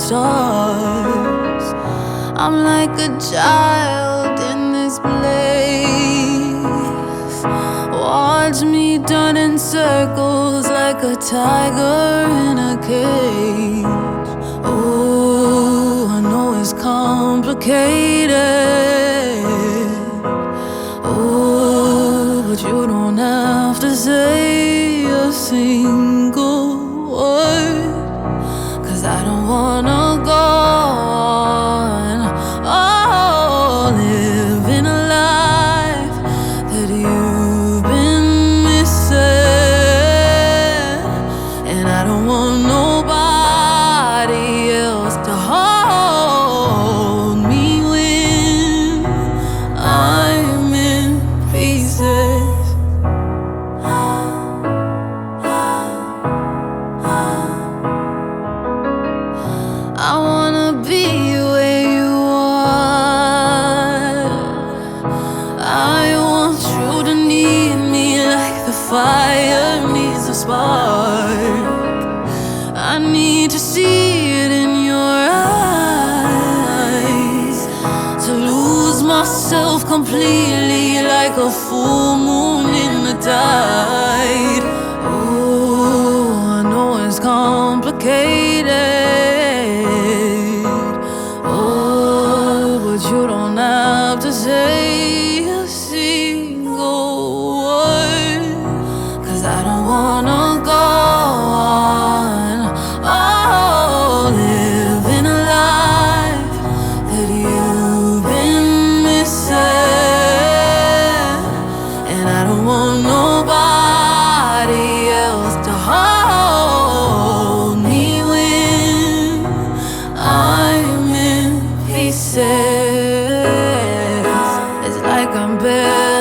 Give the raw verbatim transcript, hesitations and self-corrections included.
stars. I'm like a child in this place. Watch me turn in circles like a tiger in a cage. Oh, I know it's complicated. Oh, but you don't have to say a single word, 'cause I don't wanna go on, oh, living a life that you've been missing. And I don't want nobody else to hold me when I'm in pieces. I wanna be where you are. I want you to need me like the fire needs a spark. I need to see it in your eyes, to lose myself completely like a full moon in the tide. Oh, I know it's complicated. Oh, but you don't have to say a single word, 'cause I don't wanna go on, oh, living a life that you've been missing. And I don't want nobody else to hold me when I'm in pieces. It's like I'm better